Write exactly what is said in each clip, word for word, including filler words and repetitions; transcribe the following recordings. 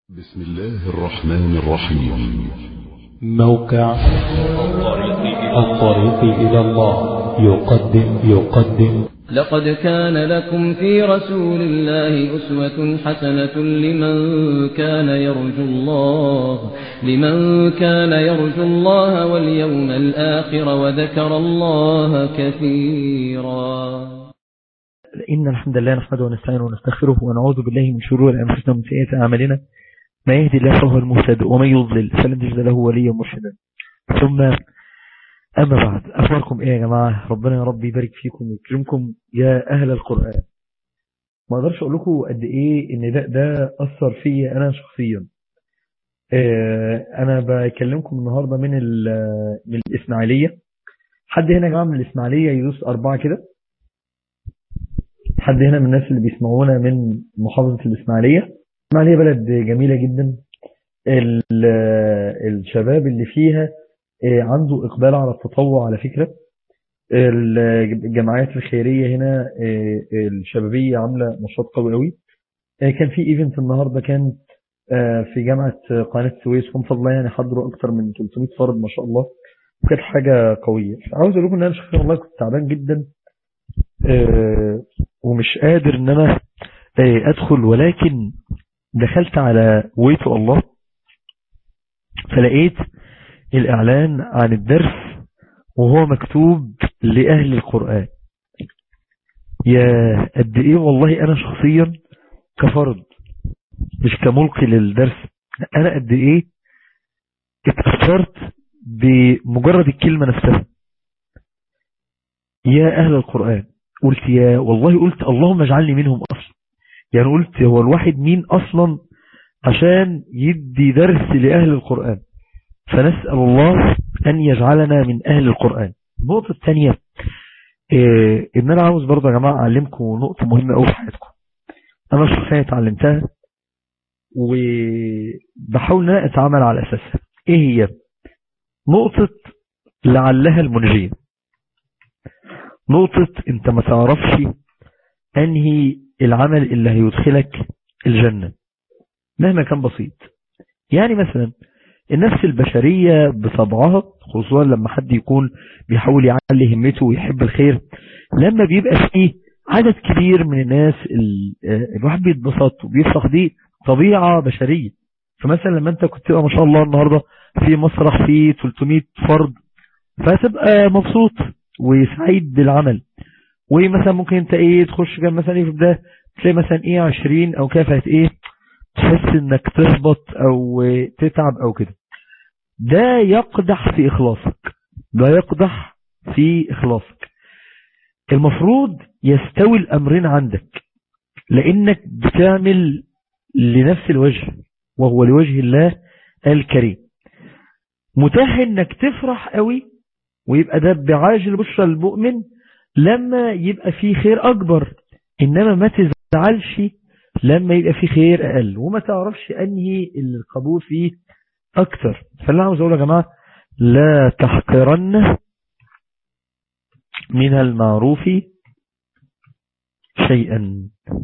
بسم الله الرحمن الرحيم. موقع الطريق إلى الله يقدم يقدم لقد كان لكم في رسول الله أسوة حسنة لمن كان يرجو الله لمن كان يرجو الله واليوم الآخر وذكر الله كثيرا. إن الحمد لله نحمده ونستعينه ونستغفره ونعوذ بالله من شرور أنفسنا ومن سيئات أعمالنا. ما يهدي الله فهو المهتد ومن يضلل فلن تجد له وليا مرشدا. ثم أما بعد، أخباركم إيه يا جماعة؟ ربنا يا رب يبارك فيكم ويكرمكم يا أهل القرآن. ما أقدرش أقول لكم قد إيه إن ده, ده أثر فيا أنا شخصيا. آه أنا بكلمكم النهاردة من من الإسماعيلية. حد هنا يا جماعة من الإسماعيلية يدوس أربعة كده؟ حد هنا من الناس اللي بيسمعونا من محافظة الإسماعيلية؟ الإسماعيلية بلد جميلة جدا. الشباب اللي فيها عنده إقبال على التطوع على فكرة. الجمعيات الخيرية هنا الشبابية عاملة نشاط قوي قوي. كان في ايفنت النهاردة كان في جامعة قناة السويس، هم فضلا يعني حضروا أكتر من ثلاثمائة فرد ما شاء الله، وكانت حاجة قوية. عاوز أقول لكم إن أنا شخصيا والله كنت تعبان جدا ومش قادر إن أنا أدخل، ولكن دخلت على ويت الله فلقيت الإعلان عن الدرس وهو مكتوب لأهل القرآن. يا قد إيه والله أنا شخصيا كفرد مش كملقي للدرس، أنا قد إيه اتأثرت بمجرد الكلمة نفسها يا أهل القرآن. قلت يا والله قلت اللهم اجعلني منهم أصلا. يعني قلت هو الواحد مين أصلا عشان يدي درس لأهل القرآن؟ فنسأل الله أن يجعلنا من أهل القرآن. النقطة الثانية إيه إن أنا عاوز برضه يا جماعة أعلمكم نقطة مهمة أوي في حياتكم. أنا شخصيا اتعلمتها وبحاول أن أتعامل على أساسها. إيه هي؟ نقطة لعلها المنجية. نقطة أنت ما تعرفش أنهي العمل اللي هيدخلك الجنة مهما كان بسيط. يعني مثلا النفس البشرية بطبعها، خصوصا لما حد يكون بيحاول يعلي همته ويحب الخير، لما بيبقى فيه عدد كبير من الناس الواحد بيتبسط وبيفرح. دي طبيعة بشرية. فمثلا لما انت كنت تبقى ما شاء الله النهاردة في مسرح فيه ثلاثمائة فرد، فتبقى مبسوط وسعيد بالعمل. ومثلا ممكن انت ايه تخش كان مثلا ايه في بداية تلاقي مثلا ايه عشرين او كافة ايه تحس انك تهبط او تتعب او كده. ده يقدح في اخلاصك، ده يقدح في اخلاصك. المفروض يستوي الامرين عندك، لانك بتعمل لنفس الوجه وهو لوجه الله الكريم. متاح انك تفرح قوي ويبقى ده بعاجل بشرى المؤمن لما يبقى فيه خير اكبر، انما ما تزعلش لما يبقى فيه خير اقل وما تعرفش انهي القبول فيه اكتر. فاللي عاوز اقول يا جماعه لا تحقرن من المعروف شيئا.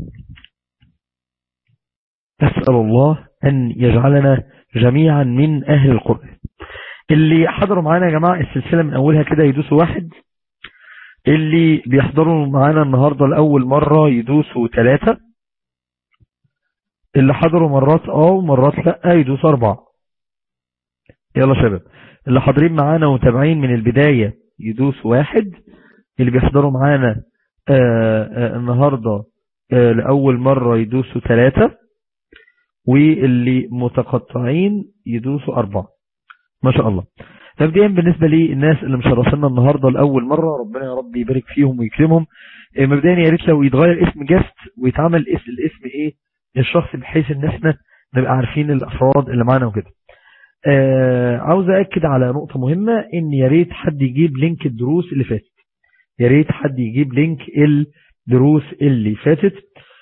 أسأل الله أن يجعلنا جميعا من أهل القرآن. اللي حضروا معانا يا جماعة السلسلة من أولها كده يدوسوا واحد، اللي بيحضروا معانا النهاردة لأول مرة يدوسوا ثلاثة، اللي حضروا مرات اه ومرات لا يدوسوا أربعة. يلا شباب اللي حاضرين معانا ومتابعين من البداية يدوسوا واحد، اللي بيحضروا معانا آآ آآ النهاردة آآ لأول مرة يدوسوا ثلاثة، واللي متقطعين يدوسوا أربعة. ما شاء الله. مبدئيا بالنسبة لي الناس اللي مشرفنا النهاردة لأول مرة ربنا يا رب يبارك فيهم ويكرمهم. مبدئيا يا ريت لو يتغير اسم جاست ويتعمل اسم الاسم ايه للشخص بحيث ان احنا نبقى عارفين الافراد اللي معانا وكده. آه عاوز أأكد على نقطة مهمة، ان يا ريت حد يجيب لينك الدروس اللي فاتت. يا ريت حد يجيب لينك الدروس اللي فاتت.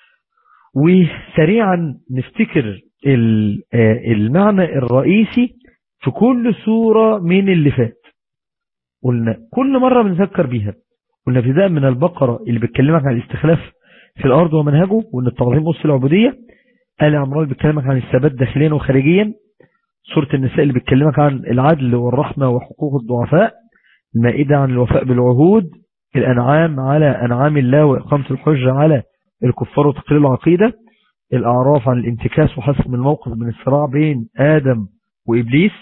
وسريعا نفتكر المعنى الرئيسي في كل سورة من اللي فات. قلنا كل مرة بنذكر بيها. قلنا ابتداء من البقرة اللي بتكلمك عن الاستخلاف في الأرض ومنهجه، وان التعظيم أس العبودية، آل عمران بيتكلمك عن الثبات داخليا وخارجيا. سورة النساء اللي بيتكلمك عن العدل والرحمة وحقوق الضعفاء. المائدة عن الوفاء بالعهود. الأنعام على أنعام الله وإقامة الحجة على الكفار وتقليل العقيدة. الأعراف عن الانتكاس وحسم الموقف من الصراع بين آدم وإبليس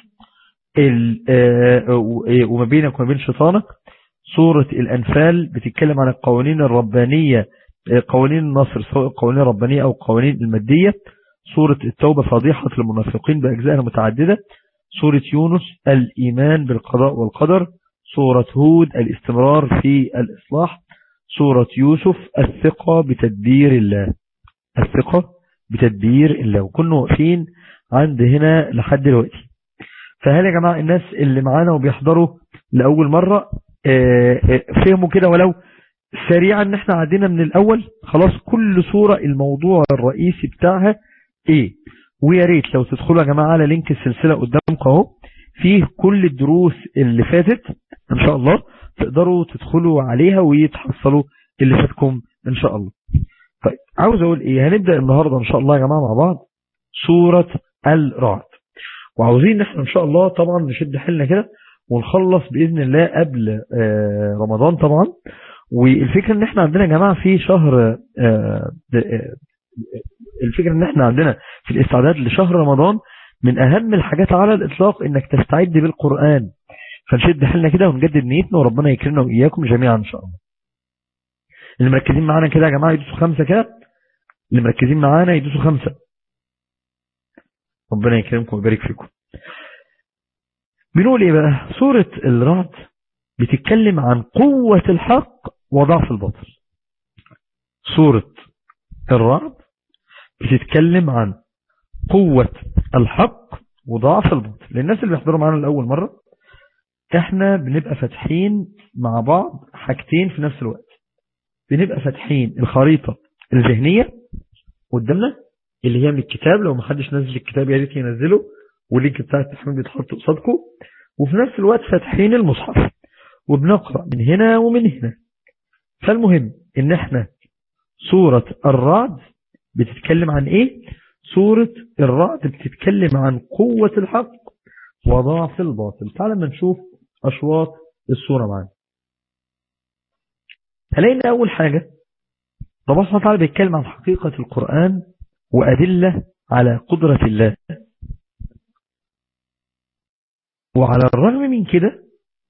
وما بينك وما بين شيطانك. سورة الأنفال بتتكلم عن القوانين الربانية، قوانين النصر سواء القوانين الربانية أو القوانين المادية. سورة التوبة فضيحة المنافقين بأجزائها متعددة. سورة يونس الإيمان بالقضاء والقدر. سورة هود الاستمرار في الإصلاح. سورة يوسف الثقة بتدبير الله، الثقة بتدبير الله. وكنا واقفين عند هنا لحد دلوقتي. فهل يا جماعة الناس اللي معانا وبيحضروا لأول مرة فهموا كده ولو سريعا ان احنا عدينا من الأول؟ خلاص كل سورة الموضوع الرئيسي بتاعها ايه. ويا ريت لو تدخلوا يا جماعة على لينك السلسلة قدامكم اهو، فيه كل الدروس اللي فاتت ان شاء الله تقدروا تدخلوا عليها ويتحصلوا اللي فاتكم ان شاء الله. طيب عاوز اقول ايه، هنبدأ النهاردة ان شاء الله يا جماعة مع بعض سورة الرعد، وعاوزين نحن ان شاء الله طبعا نشد حيلنا كده ونخلص بإذن الله قبل رمضان طبعا. والفكرة ان احنا عندنا يا جماعة في شهر، الفكرة ان احنا عندنا في الاستعداد لشهر رمضان من اهم الحاجات على الاطلاق انك تستعد بالقرآن. فنشد حيلنا كده ونجدد نيتنا وربنا يكرمنا وإياكم جميعا ان شاء الله. اللي مركزين معانا كده يا جماعة يدوسوا خمسة كده، اللي مركزين معانا يدوسوا خمسة. ربنا يكرمكم ويبارك فيكم. بنقول ايه بقى؟ سورة الرعد بتتكلم عن قوة الحق وضعف الباطل. سورة الرعد بتتكلم عن قوة الحق وضعف الباطل. للناس اللي بيحضروا معانا لأول مرة، احنا بنبقى فاتحين مع بعض حاجتين في نفس الوقت. بنبقى فاتحين الخريطة الذهنية قدامنا اللي هي من الكتاب، لو محدش نزل الكتاب يا ريت ينزله واللينك بتاع التحميل بيتحط قصادكم. وفي نفس الوقت فاتحين المصحف وبنقرأ من هنا ومن هنا. فالمهم ان احنا سورة الرعد بتتكلم عن ايه؟ سورة الرعد بتتكلم عن قوة الحق وضعف الباطل. تعال ما نشوف اشواط السورة معانا. هلاقينا اول حاجة ربنا سبحانه وتعالى بيتكلم عن حقيقة القرآن وأدلة على قدرة الله. وعلى الرغم من كده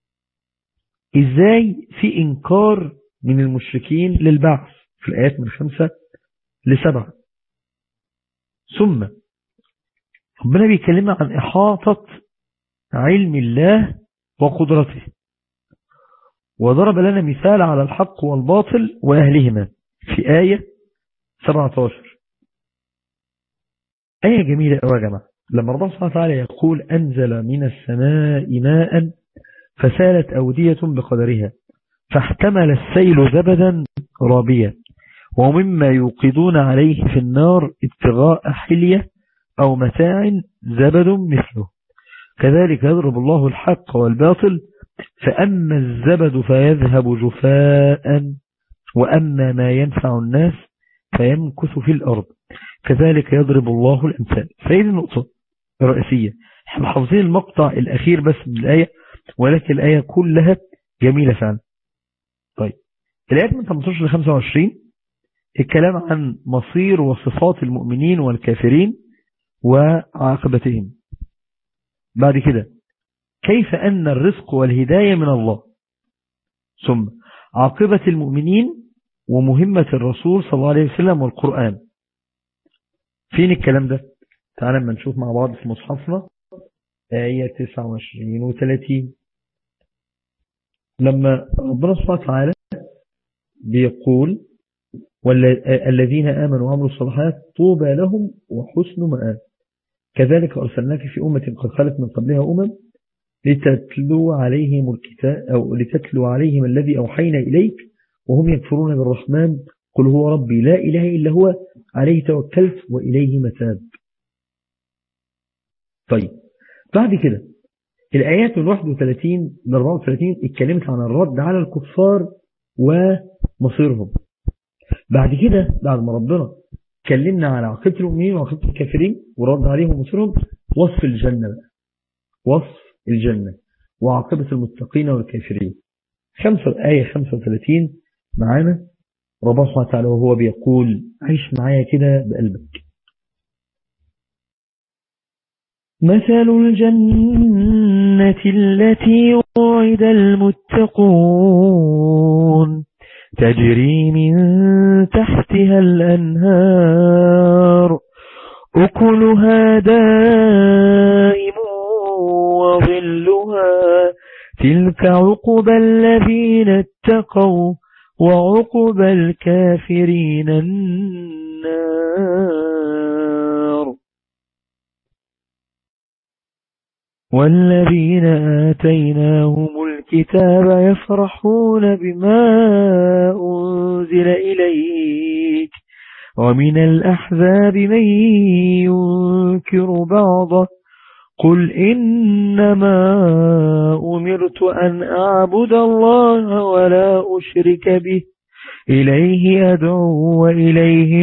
ازاي في انكار من المشركين للبعث في الآيات من خمسة لسبعة. ثم ربنا بيكلمنا عن إحاطة علم الله وقدرته، وضرب لنا مثال على الحق والباطل وأهلهما في آية سبعة عشر. آية جميلة أوي يا جماعة. لما ربنا سبحانه وتعالى يقول أنزل من السماء ماء فسالت أودية بقدرها فاحتمل السيل زبدا رابيا ومما يوقدون عليه في النار ابتغاء حلية أو متاع زبد مثله كذلك يضرب الله الحق والباطل فأما الزبد فيذهب جفاء وأما ما ينفع الناس فيمكث في الأرض كذلك يضرب الله الأمثال. فهذه النقطة الرئيسية. احنا حافظين المقطع الأخير بس من الآية، ولكن الآية كلها جميلة فعلا. طيب الآيات من ثمانية عشر ل خمسة وعشرين الكلام عن مصير وصفات المؤمنين والكافرين وعاقبتهم. بعد كده كيف أن الرزق والهداية من الله. ثم عاقبة المؤمنين ومهمة الرسول صلى الله عليه وسلم والقرآن. فين الكلام ده؟ تعالى ما نشوف مع بعض في مصحفنا آية تسعة وعشرين و ثلاثين. لما ربنا سبحانه وتعالى بيقول والذين آمنوا وعملوا الصالحات طوبى لهم وحسن مآب كذلك أرسلناك في أمة قد خلت من قبلها أمم لتتلو عليهم الكتاب أو لتتلو عليهم الذي أوحينا إليك وهم يكفرون بالرحمن قل هو ربي لا إله إلا هو عليه توكلت وإليه متاب. طيب بعد كده الآيات من واحد وثلاثين ل أربعة وثلاثين اتكلمت عن الرد على الكفار ومصيرهم. بعد كده بعد ما ربنا اتكلمنا على عقيدة المؤمنين وعقيدة الكافرين ورد عليهم ومثلهم. وصف الجنة بقى، وصف الجنة وعاقبة المتقين والكافرين. خمسة آية خمسة وثلاثين معانا ربنا سبحانه وتعالى وهو بيقول، عيش معايا كده بقلبك. مثل الجنة التي وعد المتقون تجري من تحتها الأنهار أكلها دائم وظلها تلك عقبى الذين اتقوا وعقبى الكافرين النار. والذين آتيناهم الكتاب يفرحون بما أنزل إليك ومن الأحزاب من ينكر بعضه قل إنما أمرت أن أعبد الله ولا أشرك به إليه أدعو وإليه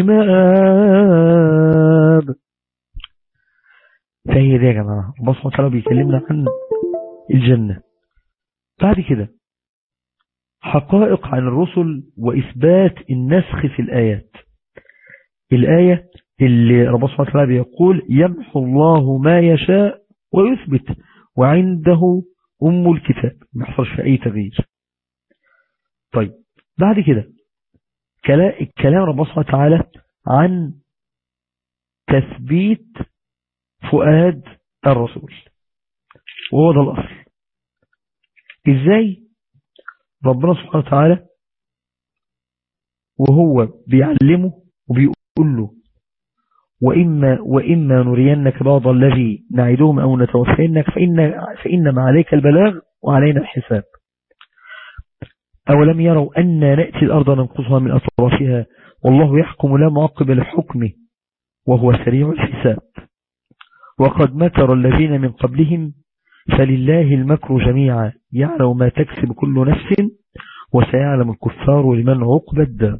مآب. فهي دي يا جماعة الله سبحانه وتعالى بيكلمنا عن الجنة. بعد كده حقائق عن الرسل وإثبات النسخ في الآيات. الآية اللي ربنا سبحانه وتعالى بيقول يمحو الله ما يشاء ويثبت وعنده أم الكتاب، ما يحصلش في أي تغيير. طيب بعد كده الكلام ربنا سبحانه وتعالى عن تثبيت فؤاد الرسول، وهو ده الأصل. إزاي ربنا سبحانه وتعالى وهو بيعلمه وبيقول له وإما, وإما نرينك بعض الذي نعدهم أو نتوفينك فإن فإنما عليك البلاغ وعلينا الحساب. أولم يروا أن نأتي الأرض ننقصها من أطرافها والله يحكم لا معقب لحكمه وهو سريع الحساب. وقد مكر الذين من قبلهم فلله المكر جميعا يعلم ما تكسب كل نفس وسيعلم الكفار لمن عقب الدار.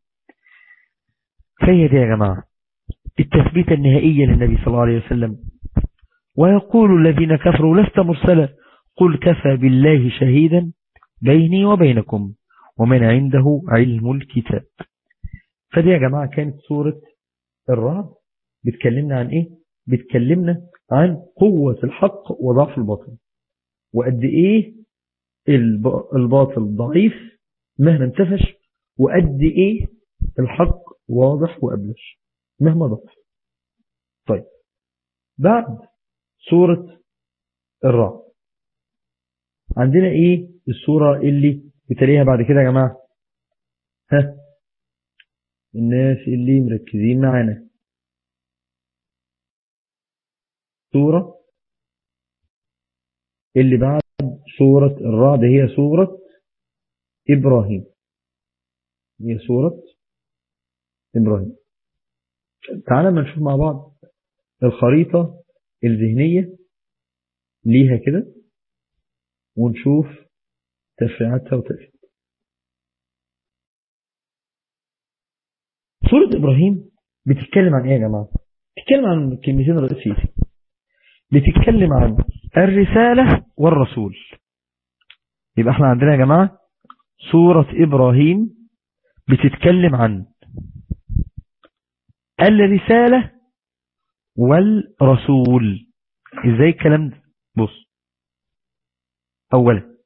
فهي دي يا جماعة التثبيت النهائية للنبي صلى الله عليه وسلم. ويقول الذين كفروا لست مرسلا قل كفى بالله شهيدا بيني وبينكم ومن عنده علم الكتاب. فدي يا جماعة كانت سورة الرعد. بتكلمنا عن ايه؟ بتكلمنا عن قوة الحق وضعف الباطل، وقد ايه الباطل ضعيف مهما انتفش، وقد ايه الحق واضح وأبلش مهما ضعف. طيب بعد سورة الرعد عندنا ايه السورة اللي بتليها بعد كده يا جماعة؟ ها الناس اللي مركزين معانا، سورة اللي بعد سورة الرعد هي سورة إبراهيم. هي سورة إبراهيم. تعالى ما نشوف مع بعض الخريطة الذهنية ليها كده ونشوف تفريعاتها وتأثيرها. سورة إبراهيم بتتكلم عن إيه يا جماعة؟ بتتكلم عن كلمتين رئيسيتين. بتتكلم عن الرسالة والرسول. يبقى احنا عندنا يا جماعة سورة إبراهيم بتتكلم عن الرسالة والرسول. ازاي الكلام ده؟ بص، اولا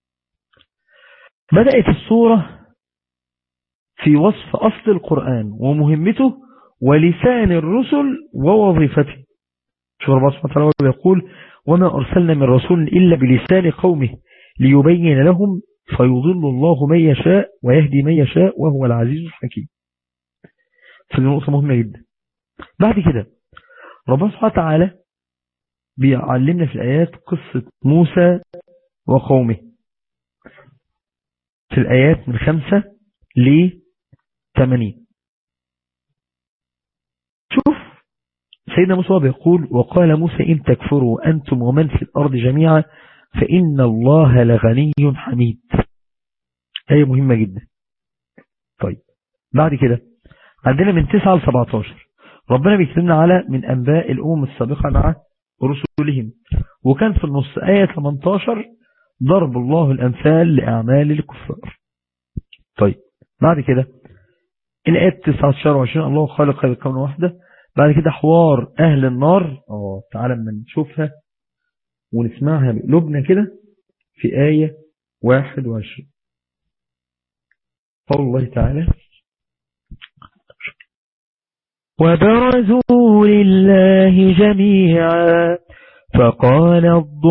بدأت السورة في وصف أصل القرآن ومهمته ولسان الرسل ووظيفته. شوف ربنا سبحانه وتعالى يقول وما أرسلنا من رسول إلا بلسان قومه ليبين لهم فيضل الله من يشاء ويهدي من يشاء وهو العزيز الحكيم. فدي نقطة مهمة جدا. بعد كده ربنا سبحانه وتعالى بيعلمنا في الآيات قصة موسى وقومه في الآيات من خمسة لثمانين. شوف سيدنا موسى بيقول وقال موسى إن تكفروا أنتم ومن في الأرض جميعا فإن الله لغني حميد. آية مهمة جدا. طيب بعد كده عندنا من تسعة ل سبعتاشر ربنا بيكلمنا على من أنباء الأمم السابقة مع رسولهم، وكان في النص آية ثمانية عشر ضرب الله الأمثال لأعمال الكفار. طيب بعد كده الآية تسعة عشر وعشرين الله خالق هذا الكون وحده. بعد كده حوار أهل النار، اه تعالى ما نشوفها ونسمعها بقلوبنا كده في آية واحد وعشرين. قول الله تعالى: وبرزوا لله جميعا فقال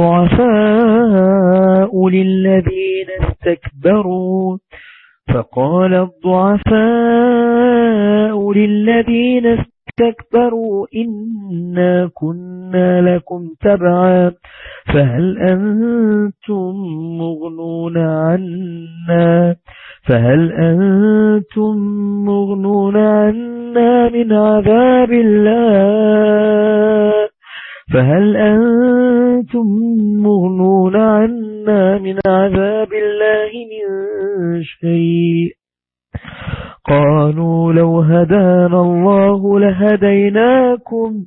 الضعفاء للذين استكبروا فقال الضعفاء للذين استكبروا إنا كنا لكم تبعا فهل أنتم مغنون عنا فهل أنتم مغنون عنا من عذاب الله فهل أنتم مغنون عنا من عذاب الله من شيء قالوا لو هدانا الله لهديناكم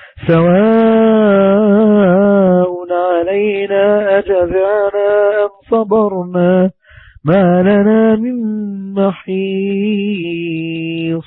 سواء علينا أجزعنا أم صبرنا ما لنا من محيص.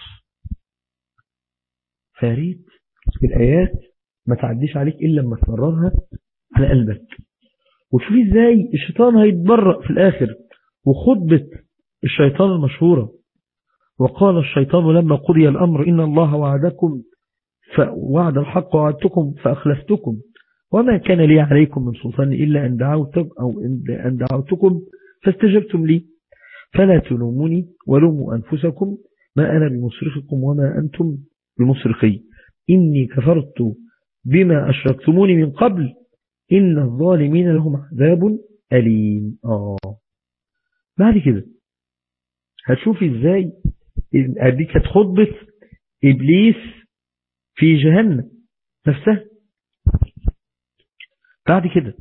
فريد في الآيات ما تعديش عليك إلا لما تمررها على قلبك وتشوفي إزاي الشيطان هيتبرأ في الآخر. وخطبة الشيطان المشهورة: وقال الشيطان لما قضي الأمر إن الله وعدكم فوعد الحق وعدتكم فأخلفتكم وما كان لي عليكم من سلطان إلا أن دعوتكم أو أن دعوتكم فاستجبتم لي فلا تلوموني ولوموا أنفسكم ما أنا بمصرخكم وما أنتم بمصرخي إني كفرت بما أشركتموني من قبل إن الظالمين لهم عذاب أليم. آه بعد كده هتشوفي إزاي دي كانت خطبة إبليس في جهنم نفسها. بعد كده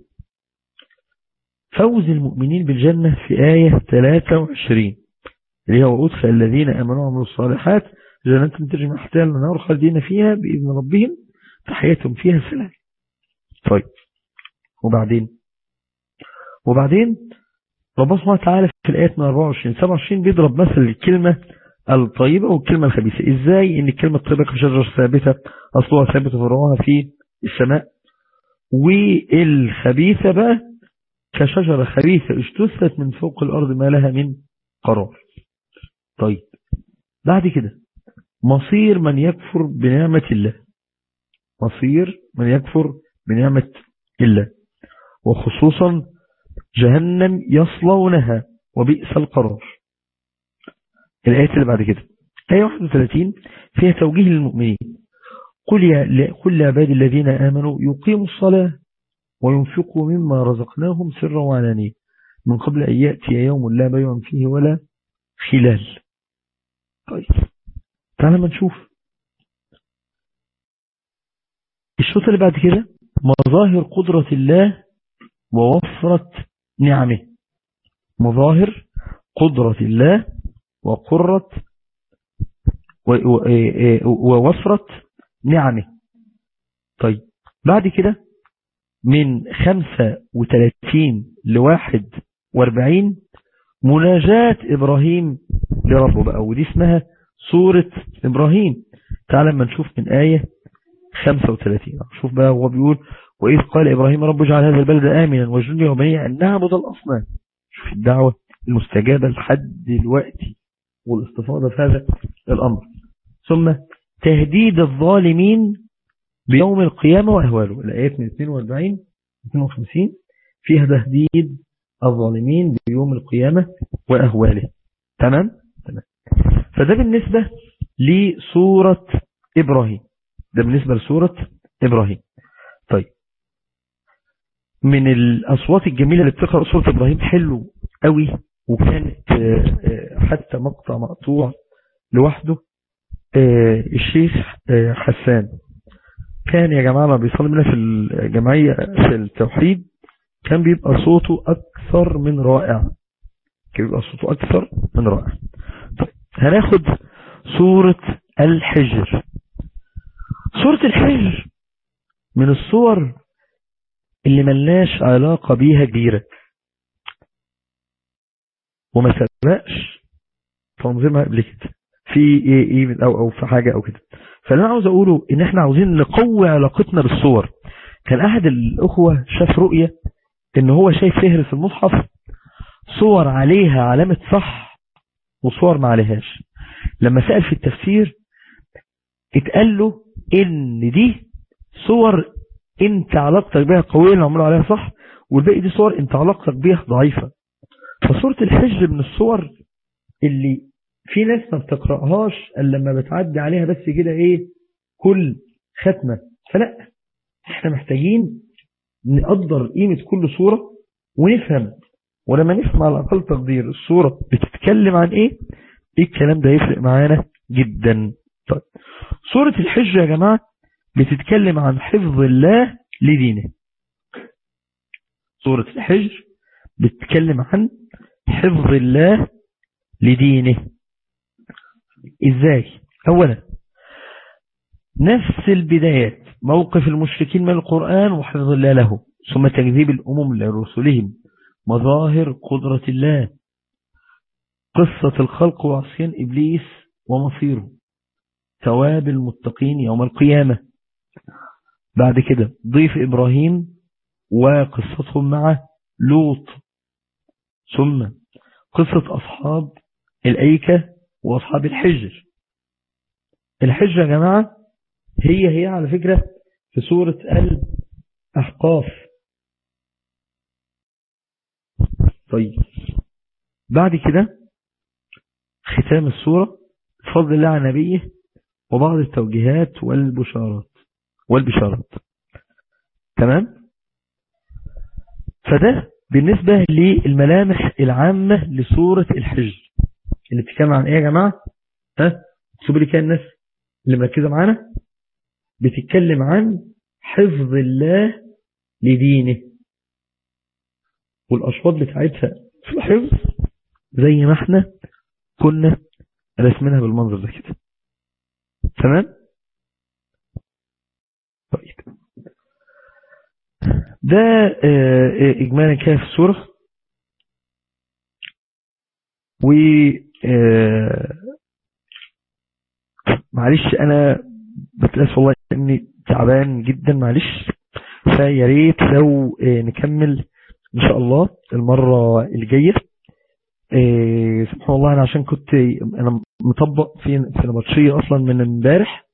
فوز المؤمنين بالجنة في آية ثلاثة وعشرين اللي هو أدخل الذين آمنوا وعملوا الصالحات جنات تجري من تحتها الأنهار خالدين فيها بإذن ربهم تحيتهم فيها سلام. طيب وبعدين وبعدين ربنا سبحانه وتعالى في الآيات من أربعة وعشرين سبعة وعشرين بيضرب مثل الكلمة الطيبة والكلمة الخبيثة. إزاي إن الكلمة الطيبة كشجرة ثابتة أصلها ثابت وفروعها في السماء، والخبيثة بقى كشجرة خبيثة اجتثت من فوق الأرض ما لها من قرار. طيب بعد كده مصير من يكفر بنعمة الله مصير من يكفر بنعمة الله وخصوصا جهنم يصلونها وبئس القرار. الآيات اللي بعد كده آية واحد وثلاثين فيها توجيه للمؤمنين: قل يا قل لعبادي الذين آمنوا يقيموا الصلاة وينفقوا مما رزقناهم سرا وعلانية من قبل أن يأتي يوم لا بيع فيه ولا خلال. طيب تعالى ما نشوف الشوط اللي بعد كده: مظاهر قدرة الله ووفرة نعمه. مظاهر قدرة الله وقرة ووفرة نعمه. طيب بعد كده من خمسة وثلاثين لواحد واربعين مناجاة إبراهيم لربه بقى، ودي اسمها سورة إبراهيم. تعالى ما نشوف من آية خمسة وثلاثين. شوف بقى هو بيقول: وإذ قال إبراهيم رب اجعل هذا البلد آمنا واجعلني وبني أن نعبد الأصنام. شوف الدعوة المستجابة لحد دلوقتي والاستفاضة في هذا الأمر. ثم تهديد الظالمين بيوم القيامة وأهواله. الآيات من اثنين وأربعين اثنين وخمسين فيها تهديد الظالمين بيوم القيامة وأهواله. تمام تمام. فده بالنسبة لسورة إبراهيم ده بالنسبة لسورة إبراهيم. طيب من الأصوات الجميلة اللي بتقرأ سورة إبراهيم حلو قوي، وكانت حتى مقطع مقطوع لوحده الشيخ حسان كان يا جماعة ما بيصلي لنا في الجمعية في التوحيد كان بيبقى صوته أكثر من رائع كان بيبقى صوته أكثر من رائع. طيب هناخد سورة الحجر. سورة الحجر من الصور اللي ملناش علاقة بيها كبيرة وما سبقش تنظيمها قبل كده في ايه ايه او او في حاجة او كده. فاللي انا عاوز اقوله ان احنا عاوزين نقوي علاقتنا بالصور. كان احد الاخوة شاف رؤية ان هو شايف فهرس المصحف صور عليها علامة صح وصور ما عليهاش. لما سأل في التفسير اتقال له ان دي صور انت علاقتك بها قوية اللي عملوا عليها صح، والباقي دي صور انت علاقتك بها ضعيفة. فصورة الحج من الصور اللي في ناس ما بتقرأهاش الا لما بتعدي عليها بس كده ايه كل ختمة. فلا، احنا محتاجين نقدر قيمة كل صورة ونفهم، ولما نفهم على اقل تقدير الصورة بتتكلم عن ايه ايه الكلام ده يفرق معانا جدا. طيب سورة الحج يا جماعة بتتكلم عن حفظ الله لدينه. سورة الحج بتتكلم عن حفظ الله لدينه. ازاي؟ اولا نفس البدايات، موقف المشركين من القرآن وحفظ الله له، ثم تكذيب الأمم لرسلهم، مظاهر قدرة الله، قصة الخلق وعصيان إبليس ومصيره، ثواب المتقين يوم القيامة. بعد كده ضيف إبراهيم وقصتهم مع لوط، ثم قصة أصحاب الأيكة وأصحاب الحجر. الحجر يا جماعة هي هي على فكرة في سورة الأحقاف. طيب بعد كده ختام السورة بفضل الله على نبيه وبعض التوجيهات والبشارات والبشارات. تمام؟ فده بالنسبة للملامح العامة لسورة الحج اللي بتتكلم عن ايه يا جماعة؟ ها؟ شوفوا لي كده الناس اللي مركزة معانا. بتتكلم عن حفظ الله لدينه، والأشواط بتاعتها في الحفظ زي ما احنا كنا رسمينها بالمنظر ده كده. تمام؟ طيب ده إجمالا كده في السورة. و معلش أنا بتلاس والله إني تعبان جدا، معلش. فيا ريت لو نكمل إن شاء الله المرة الجاية. سبحان الله أنا عشان كنت أنا مطبق في في نبطشية أصلا من امبارح،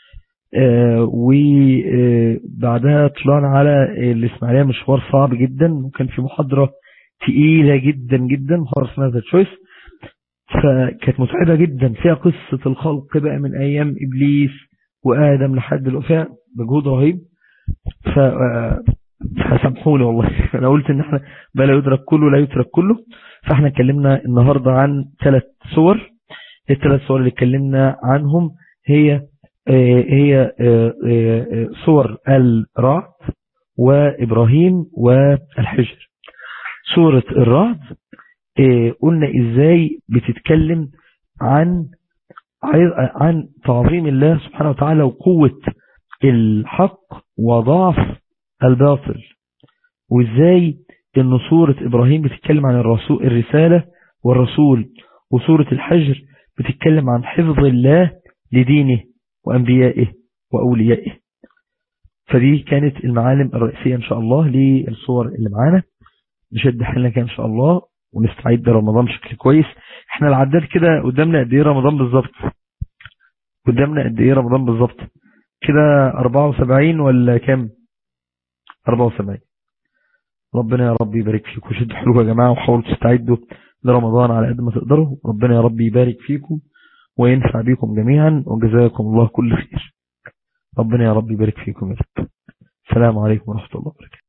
وبعدها طلعنا على الإسماعيلية مشوار صعب جدا، وكان في محاضرة تقيلة جدا جدا، محاضرة اسمها ذا تشويس، فكانت متعبة جدا فيها قصة الخلق بقى من أيام إبليس وآدم لحد الوفاء، مجهود رهيب. ف فسامحوني والله أنا قلت إن احنا بلا يدرك كله لا يترك كله. فاحنا اتكلمنا النهاردة عن ثلاث صور. الثلاث صور اللي اتكلمنا عنهم هي هي صور الرعد وإبراهيم والحجر. سورة الرعد قلنا ازاي بتتكلم عن عن تعظيم الله سبحانه وتعالى وقوة الحق وضعف الباطل، وازاي ان سورة إبراهيم بتتكلم عن الرسول الرسالة والرسول، وسورة الحجر بتتكلم عن حفظ الله لدينه وأنبيائه وأوليائه. فدي كانت المعالم الرئيسية إن شاء الله للصور اللي معانا. نشد حالنا كده إن شاء الله ونستعيد رمضان بشكل كويس. احنا العداد كده قدامنا قد ايه رمضان بالظبط؟ قدامنا قد ايه رمضان بالظبط؟ كده أربعة وسبعين ولا كام؟ أربعة وسبعين. ربنا يا رب يبارك فيكم وشدوا حلوه يا جماعة، وحاولوا تستعدوا لرمضان على قد ما تقدروا. ربنا يا رب يبارك فيكم وينفع بكم جميعا، وجزاكم الله كل خير. ربنا يا رب يبارك فيكم يا رب. السلام عليكم ورحمة الله وبركاته.